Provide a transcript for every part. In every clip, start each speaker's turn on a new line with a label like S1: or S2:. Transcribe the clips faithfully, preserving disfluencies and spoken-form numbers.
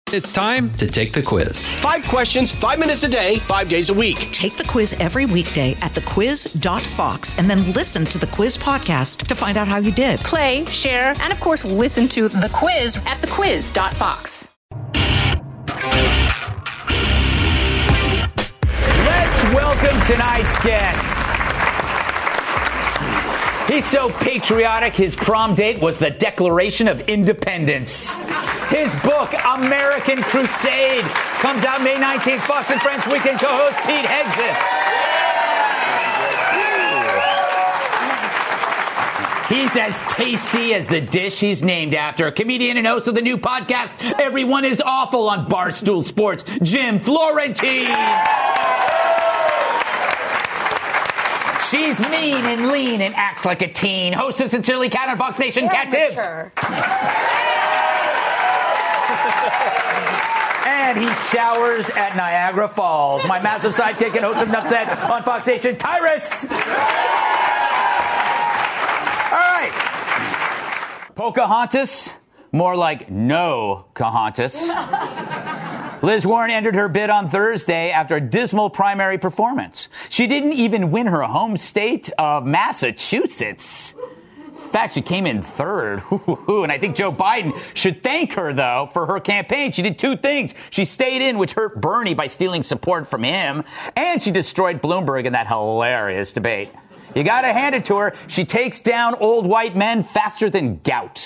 S1: It's time to take the quiz.
S2: Five questions, five minutes a day, five days a week.
S3: Take the quiz every weekday at the quiz dot fox and then listen to the quiz podcast to find out how you did.
S4: Play, share, and of course, listen to the quiz at the quiz dot fox.
S5: Let's welcome tonight's guest. He's so patriotic, his prom date was the Declaration of Independence. His book, American Crusade, comes out May nineteenth. Fox and Friends Weekend co-host Pete Hegseth. He's as tasty as the dish he's named after. Comedian and host of the new podcast, Everyone is Awful on Barstool Sports, Jim Florentine. She's mean and lean and acts like a teen. Host of Sincerely Cat on Fox Nation, Cat Tibbs. And he showers at Niagara Falls. My massive sidekick and host of Nuff Said on Fox Nation, Tyrus. All right. Pocahontas, more like no Pocahontas. Liz Warren entered her bid on Thursday after a dismal primary performance. She didn't even win her home state of Massachusetts. In fact, she came in third. And I think Joe Biden should thank her, though, for her campaign. She did two things. She stayed in, which hurt Bernie by stealing support from him. And she destroyed Bloomberg in that hilarious debate. You got to hand it to her. She takes down old white men faster than gout.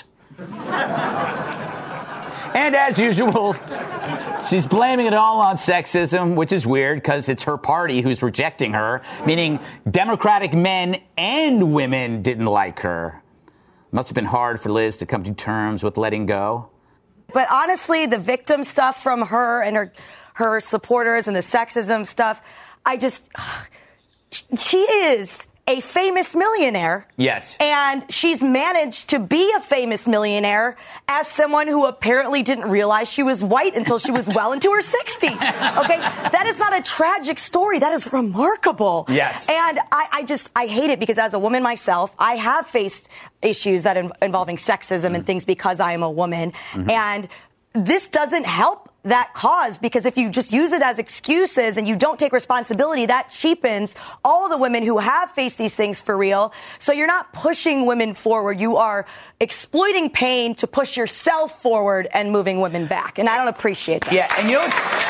S5: And as usual, she's blaming it all on sexism, which is weird because it's her party who's rejecting her, meaning Democratic men and women didn't like her. Must have been hard for Liz to come to terms with letting go.
S6: But honestly, the victim stuff from her and her her supporters and the sexism stuff, I just, she is a famous millionaire.
S5: Yes.
S6: And she's managed to be a famous millionaire as someone who apparently didn't realize she was white until she was well into her sixties. Okay? That is not a tragic story. That is remarkable.
S5: Yes.
S6: And I, I just, I hate it because as a woman myself, I have faced issues that in, involving sexism mm. and things because I am a woman. Mm-hmm. And this doesn't help that cause, because if you just use it as excuses and you don't take responsibility, that cheapens all the women who have faced these things for real. So you're not pushing women forward. You are exploiting pain to push yourself forward and moving women back. And I don't appreciate that.
S5: Yeah, and you know,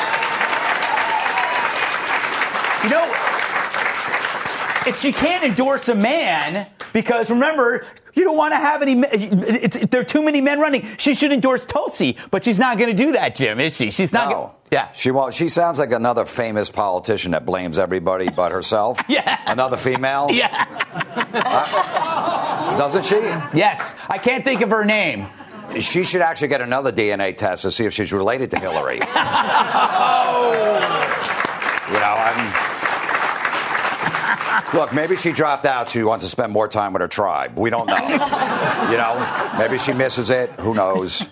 S5: you know, if she can't endorse a man, because remember, you don't want to have any, it's, there are too many men running. She should endorse Tulsi, but she's not going to do that, Jim, is she? She's not
S7: no.
S5: going to. Yeah.
S7: She won't. She sounds like another famous politician that blames everybody but herself.
S5: Yeah.
S7: Another female.
S5: Yeah.
S7: Uh, doesn't she?
S5: Yes. I can't think of her name.
S7: She should actually get another D N A test to see if she's related to Hillary.
S5: Oh.
S7: You know, I'm... Look, maybe she dropped out. She wants to spend more time with her tribe. We don't know. You know, maybe she misses it. Who knows?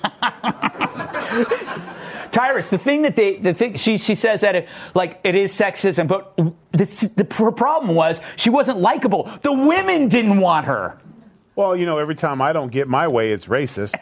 S5: Tyrus, the thing that they, the thing she she says that it, like it is sexism, but this, the her problem was she wasn't likable. The women didn't want her.
S8: Well, you know, every time I don't get my way, it's racist.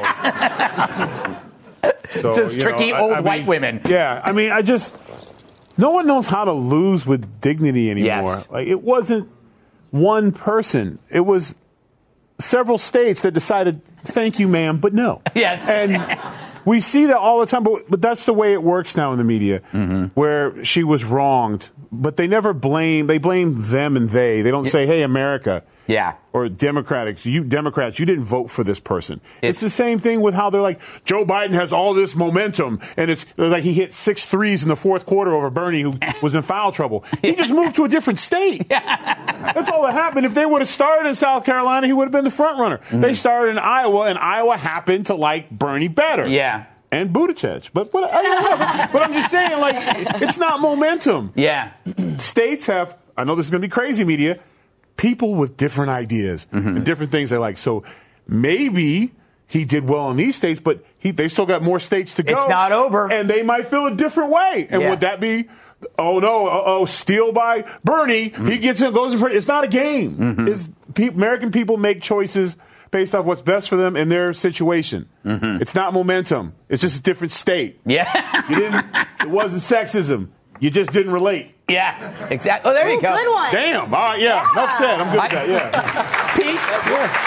S8: So, so
S5: it's
S8: you
S5: tricky
S8: know,
S5: old
S8: I, I
S5: white
S8: mean,
S5: women.
S8: Yeah, I mean, I just. No one knows how to lose with dignity anymore.
S5: Yes.
S8: Like, it wasn't one person. It was several states that decided, thank you, ma'am, but no.
S5: Yes.
S8: And we see that all the time, but, but that's the way it works now in the media, mm-hmm. where she was wronged. But they never blame, they blame them and they. They don't yeah. say, hey, America.
S5: Yeah.
S8: Or Democrats, you Democrats, you didn't vote for this person. It's, it's the same thing with how they're like, Joe Biden has all this momentum. And it's like he hit six threes in the fourth quarter over Bernie, who was in foul trouble. He just moved to a different state. That's all that happened. If they would have started in South Carolina, he would have been the front runner. Mm-hmm. They started in Iowa, and Iowa happened to like Bernie better.
S5: Yeah.
S8: And Buttigieg. But, but, I don't know. But I'm just saying, like, it's not momentum.
S5: Yeah.
S8: States have, I know this is going to be crazy media, people with different ideas mm-hmm. and different things they like. So maybe he did well in these states, but he, they still got more states to go.
S5: It's not over.
S8: And they might feel a different way. And
S5: yeah. would
S8: that be, oh, no, oh, steal by Bernie. Mm-hmm. He gets in, goes in front. It's not a game. Mm-hmm. It's, pe- American people make choices based off what's best for them in their situation. Mm-hmm. It's not momentum. It's just a different state.
S5: Yeah.
S8: You didn't. It wasn't sexism. You just didn't relate.
S5: Yeah, exactly. Oh, there
S6: Ooh,
S5: you go.
S6: Good one.
S8: Damn. All right, yeah. yeah. Enough said. I'm good with that, yeah.
S5: Pete?
S8: Yeah.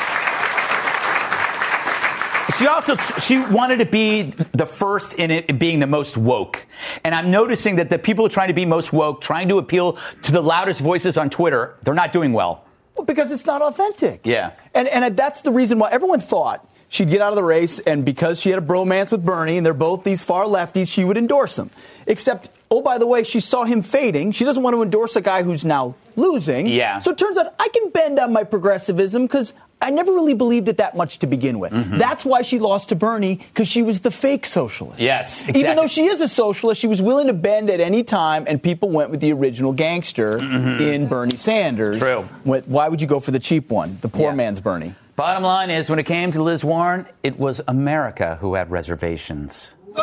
S5: She also she wanted to be the first in it in being the most woke. And I'm noticing that the people trying to be most woke, trying to appeal to the loudest voices on Twitter, they're not doing well.
S9: Well, because it's not authentic.
S5: Yeah.
S9: And and that's the reason why everyone thought she'd get out of the race, and because she had a bromance with Bernie, and they're both these far lefties, she would endorse him. Except, oh, by the way, she saw him fading. She doesn't want to endorse a guy who's now losing.
S5: Yeah.
S9: So it turns out I can bend on my progressivism because I never really believed it that much to begin with. Mm-hmm. That's why she lost to Bernie, because she was the fake socialist.
S5: Yes, exactly.
S9: Even though she is a socialist, she was willing to bend at any time, and people went with the original gangster mm-hmm. in Bernie Sanders.
S5: True.
S9: Why would you go for the cheap one, the poor
S5: yeah.
S9: man's Bernie?
S5: Bottom line is, when it came to Liz Warren, it was America who had reservations. what?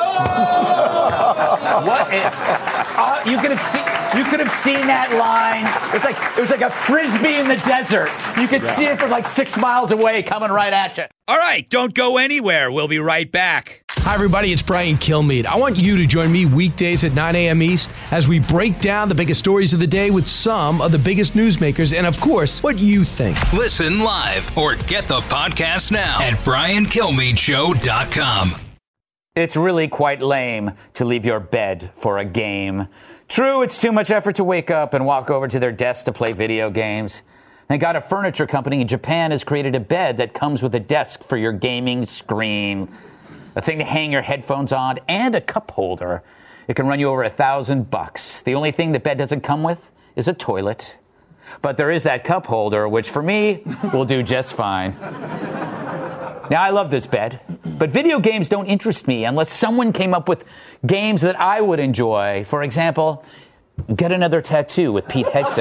S5: It, uh, you could have seen. You could have seen that line. It's like it was like a frisbee in the desert. You could yeah. see it from like six miles away, coming right at you.
S10: All right, don't go anywhere. We'll be right back. Hi, everybody. It's Brian Kilmeade. I want you to join me weekdays at nine a.m. East as we break down the biggest stories of the day with some of the biggest newsmakers and, of course, what you think.
S11: Listen live or get the podcast now at brian kilmeade show dot com.
S5: It's really quite lame to leave your bed for a game. True, it's too much effort to wake up and walk over to their desk to play video games. Thank God a furniture company in Japan has created a bed that comes with a desk for your gaming screen, a thing to hang your headphones on, and a cup holder. It can run you over a thousand bucks. The only thing the bed doesn't come with is a toilet. But there is that cup holder, which for me will do just fine. Now, I love this bed, but video games don't interest me unless someone came up with games that I would enjoy. For example, get another tattoo with Pete Hegseth.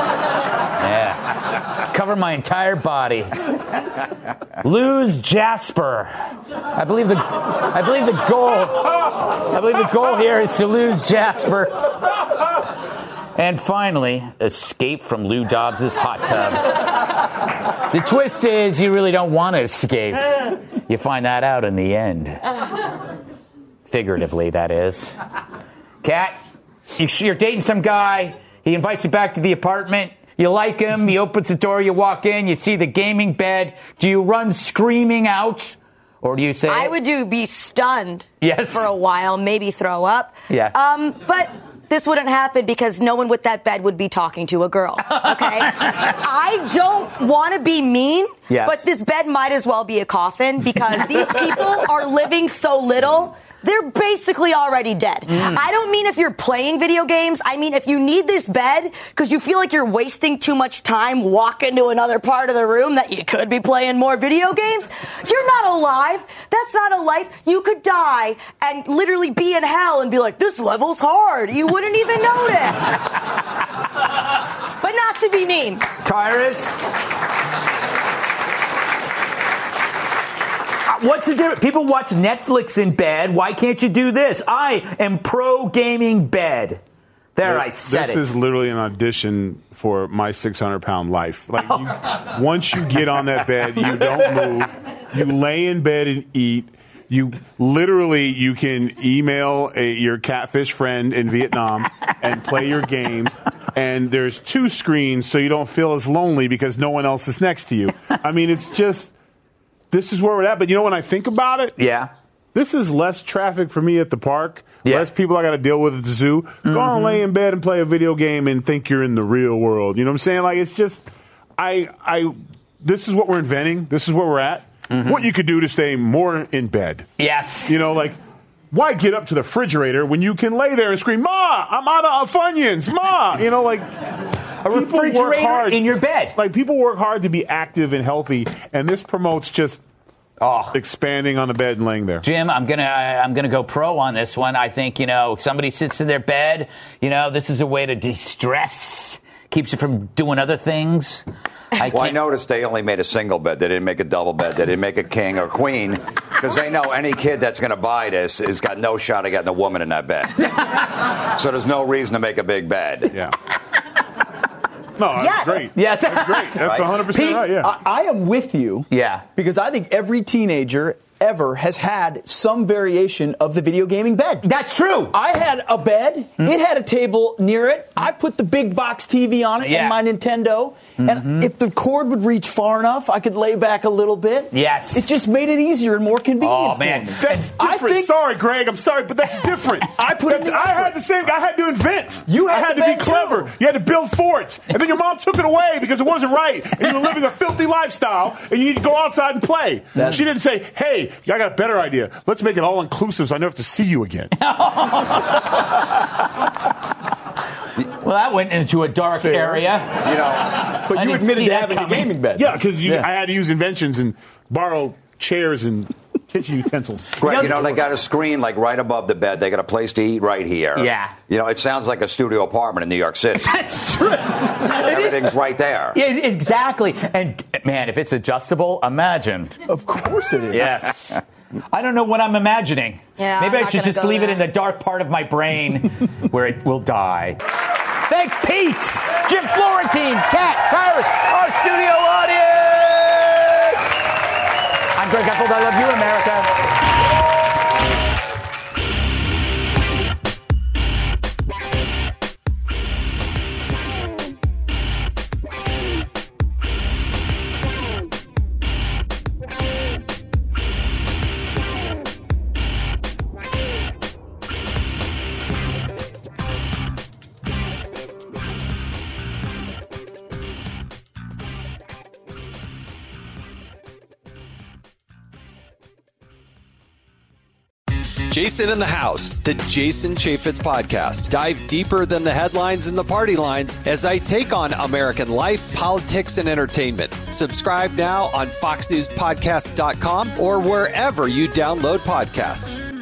S5: Yeah. Cover my entire body. Lose Jasper. I believe the I believe the goal I believe the goal here is to lose Jasper. And finally, escape from Lou Dobbs' hot tub. The twist is you really don't want to escape. You find that out in the end. Figuratively, that is. Kat, you're dating some guy. He invites you back to the apartment. You like him. He opens the door. You walk in. You see the gaming bed. Do you run screaming out? Or do you say...
S6: I would do be stunned
S5: yes.
S6: for a while, maybe throw up.
S5: Yeah.
S6: Um, but... This wouldn't happen because no one with that bed would be talking to a girl, okay? I don't want to be mean,
S5: yes.
S6: but this bed might as well be a coffin because these people are living so little. They're basically already dead. Mm. I don't mean if you're playing video games. I mean if you need this bed because you feel like you're wasting too much time walking to another part of the room that you could be playing more video games, you're not alive. That's not a life. You could die and literally be in hell and be like, this level's hard. You wouldn't even notice. But not to be mean.
S5: Tyrus? What's the difference? People watch Netflix in bed. Why can't you do this? I am pro gaming bed. There, I said
S8: this
S5: it.
S8: This is literally an audition for my six hundred pound life. Like, you, once you get on that bed, you don't move. You lay in bed and eat. You literally, you can email a, your catfish friend in Vietnam and play your games. And there's two screens so you don't feel as lonely because no one else is next to you. I mean, it's just... This is where we're at. But you know, when I think about it,
S5: yeah,
S8: this is less traffic for me at the park,
S5: yeah.
S8: less people I got to deal with at the zoo. Mm-hmm. Go on, lay in bed and play a video game and think you're in the real world. You know what I'm saying? Like, it's just, I, I, this is what we're inventing. This is where we're at. Mm-hmm. What you could do to stay more in bed.
S5: Yes.
S8: You know, like, why get up to the refrigerator when you can lay there and scream, Ma, I'm out of Funyuns, Ma. You know, like...
S5: A refrigerator hard, in your bed.
S8: Like, people work hard to be active and healthy, and this promotes just oh. expanding on the bed and laying there.
S5: Jim, I'm gonna I'm gonna go pro on this one. I think, you know, somebody sits in their bed, you know, this is a way to de-stress, keeps you from doing other things. I
S7: well, I noticed they only made a single bed. They didn't make a double bed. They didn't make a king or queen because they know any kid that's going to buy this has got no shot of getting a woman in that bed. So there's no reason to make a big bed.
S8: Yeah. No, that's
S6: Yes.
S8: great.
S5: Yes.
S8: That's great. That's one hundred percent
S9: Pete,
S8: right, yeah.
S9: I, I am with you.
S5: Yeah.
S9: Because I think every teenager ever has had some variation of the video gaming bed.
S5: That's true.
S9: I had a bed. Mm-hmm. It had a table near it. I put the big box T V on it
S5: Yeah.
S9: and my Nintendo.
S5: Mm-hmm.
S9: And if the cord would reach far enough, I could lay back a little bit.
S5: Yes.
S9: It just made it easier and more convenient
S5: Oh, man.
S9: for me.
S8: That's different.
S9: I think,
S8: sorry, Greg. I'm sorry, but that's different.
S9: I put in
S8: That's,
S9: the
S8: I
S9: effort.
S8: had the same. I had to invent.
S9: You had
S8: I had
S9: the
S8: to be
S9: bed,
S8: clever.
S9: too.
S8: You had to build forts, and then your mom took it away because it wasn't right, and you were living a filthy lifestyle, and you need to go outside and play.
S9: That's-
S8: She didn't say, "Hey, I got a better idea. Let's make it all inclusive, so I never have to see you again."
S5: Well, that went into a dark
S9: Fair.
S5: area.
S7: You know,
S9: But
S5: I
S9: you
S5: didn't
S9: admitted
S5: see
S9: to
S5: that
S9: having a
S5: coming.
S9: gaming bed.
S8: Yeah, because
S9: Yeah.
S8: I had to use inventions and borrow chairs and kitchen utensils.
S7: Greg, you know, they got a screen like right above the bed. They got a place to eat right here.
S5: Yeah.
S7: You know, it sounds like a studio apartment in New York City.
S5: That's true.
S7: Everything's right there.
S5: Yeah, exactly. And, man, if it's adjustable, imagine.
S9: Of course it is.
S5: Yes. I don't know what I'm imagining.
S6: Yeah,
S5: Maybe
S6: I'm
S5: I
S6: not
S5: should
S6: gonna
S5: just
S6: go
S5: leave it
S6: there.
S5: in the dark part of my brain where it will die. Thanks, Pete, Jim Florentine, Kat, Tyrus, our studio audience. I'm Greg Gutfeld. I love you, America.
S1: Jason in the House, the Jason Chaffetz podcast. Dive deeper than the headlines and the party lines as I take on American life, politics, and entertainment. Subscribe now on fox news podcast dot com or wherever you download podcasts.